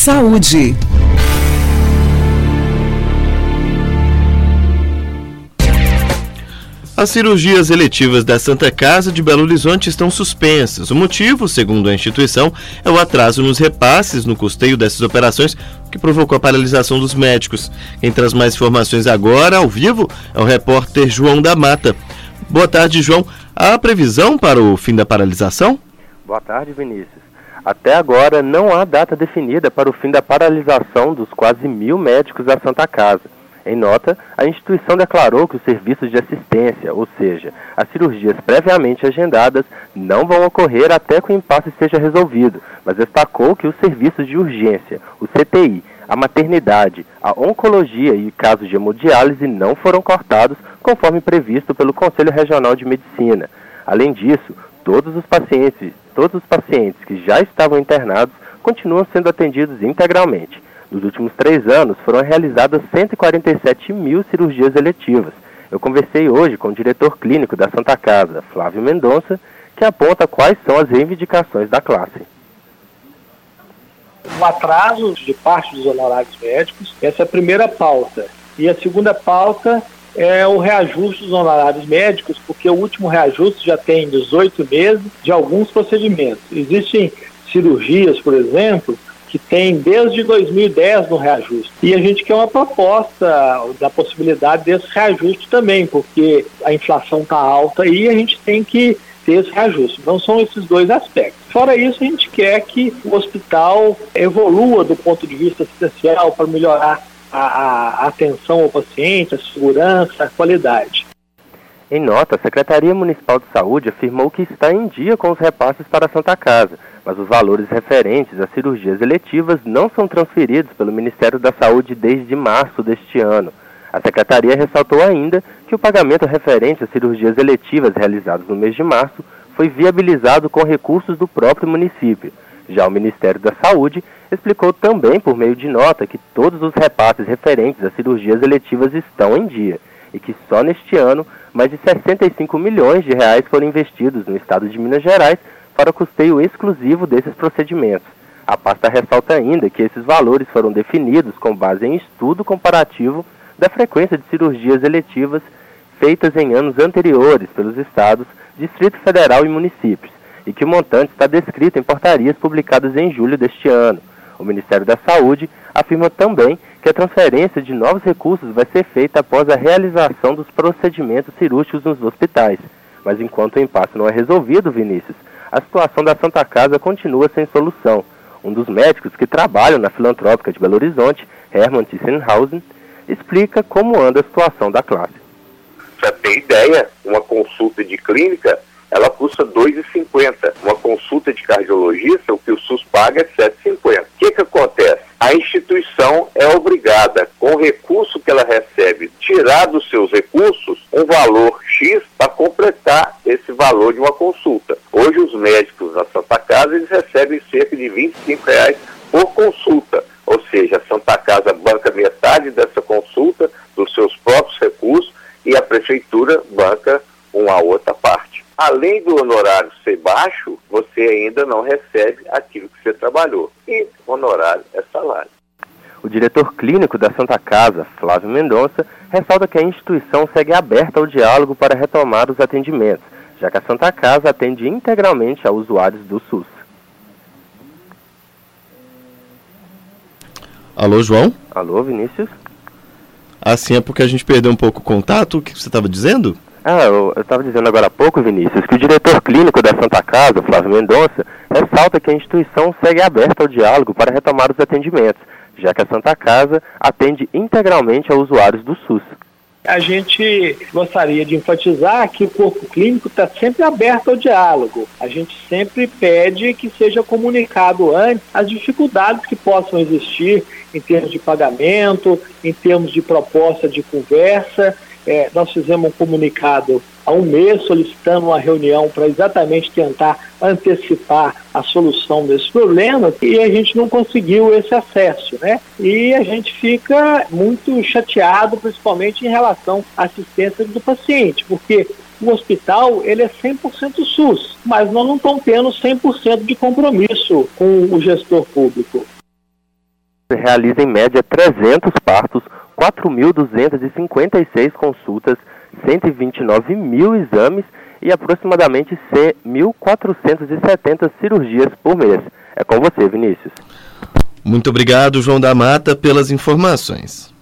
Saúde. As cirurgias eletivas da Santa Casa de Belo Horizonte estão suspensas. O motivo, segundo a instituição, é o atraso nos repasses no custeio dessas operações, que provocou a paralisação dos médicos. Quem traz mais informações agora, ao vivo, é o repórter João da Mata. Boa tarde, João. Há previsão para o fim da paralisação? Boa tarde, Vinícius. Até agora não há data definida para o fim da paralisação dos quase 1.000 médicos da Santa Casa. Em nota, a instituição declarou que os serviços de assistência, ou seja, as cirurgias previamente agendadas, não vão ocorrer até que o impasse seja resolvido, mas destacou que os serviços de urgência, o CTI, a maternidade, a oncologia e casos de hemodiálise não foram cortados, conforme previsto pelo Conselho Regional de Medicina. Além disso, todos os pacientes que já estavam internados continuam sendo atendidos integralmente. Nos últimos 3 anos, foram realizadas 147.000 cirurgias eletivas. Eu conversei hoje com o diretor clínico da Santa Casa, Flávio Mendonça, que aponta quais são as reivindicações da classe. O atraso de parte dos honorários médicos, essa é a primeira pauta. E a segunda pauta é o reajuste dos honorários médicos, porque o último reajuste já tem 18 meses de alguns procedimentos. Existem cirurgias, por exemplo, que tem desde 2010 no reajuste. E a gente quer uma proposta da possibilidade desse reajuste também, porque a inflação está alta e a gente tem que ter esse reajuste. Então são esses dois aspectos. Fora isso, a gente quer que o hospital evolua do ponto de vista assistencial para melhorar a atenção ao paciente, a segurança, a qualidade. Em nota, a Secretaria Municipal de Saúde afirmou que está em dia com os repasses para a Santa Casa, mas os valores referentes às cirurgias eletivas não são transferidos pelo Ministério da Saúde desde março deste ano. A Secretaria ressaltou ainda que o pagamento referente às cirurgias eletivas realizadas no mês de março foi viabilizado com recursos do próprio município. Já o Ministério da Saúde explicou também por meio de nota que todos os repasses referentes às cirurgias eletivas estão em dia e que só neste ano mais de 65 milhões de reais foram investidos no estado de Minas Gerais para o custeio exclusivo desses procedimentos. A pasta ressalta ainda que esses valores foram definidos com base em estudo comparativo da frequência de cirurgias eletivas feitas em anos anteriores pelos estados, Distrito Federal e municípios, e que o montante está descrito em portarias publicadas em julho deste ano. O Ministério da Saúde afirma também que a transferência de novos recursos vai ser feita após a realização dos procedimentos cirúrgicos nos hospitais. Mas enquanto o impasse não é resolvido, Vinícius, a situação da Santa Casa continua sem solução. Um dos médicos que trabalham na Filantrópica de Belo Horizonte, Hermann Tissenhausen, explica como anda a situação da classe. Para ter ideia, uma consulta de clínica, ela custa R$ 2,50. Uma consulta de cardiologista, o que o SUS paga é R$ 7,50. O que acontece? A instituição é obrigada, com o recurso que ela recebe, tirar dos seus recursos um valor X para completar esse valor de uma consulta. Hoje os médicos da Santa Casa eles recebem cerca de R$ 25 por consulta. Ou seja, a Santa Casa banca metade dessa consulta dos seus próprios recursos e a prefeitura banca uma outra parte. Além do honorário ser baixo, você ainda não recebe aquilo que você trabalhou. E honorário é salário. O diretor clínico da Santa Casa, Flávio Mendonça, ressalta que a instituição segue aberta ao diálogo para retomar os atendimentos, já que a Santa Casa atende integralmente a usuários do SUS. Alô, João? Alô, Vinícius? Assim é porque a gente perdeu um pouco o contato. O que você estava dizendo? Eu estava dizendo agora há pouco, Vinícius, que o diretor clínico da Santa Casa, Flávio Mendonça, ressalta que a instituição segue aberta ao diálogo para retomar os atendimentos, já que a Santa Casa atende integralmente a usuários do SUS. A gente gostaria de enfatizar que o corpo clínico está sempre aberto ao diálogo. A gente sempre pede que seja comunicado antes as dificuldades que possam existir em termos de pagamento, em termos de proposta de conversa. Nós fizemos um comunicado há um mês solicitando uma reunião para exatamente tentar antecipar a solução desse problema e a gente não conseguiu esse acesso, né? E a gente fica muito chateado, principalmente em relação à assistência do paciente, porque o hospital ele é 100% SUS, mas nós não estamos tendo 100% de compromisso com o gestor público. realiza em média 300 partos, 4.256 consultas, 129 mil exames e aproximadamente 1.470 cirurgias por mês. É com você, Vinícius. Muito obrigado, João da Mata, pelas informações.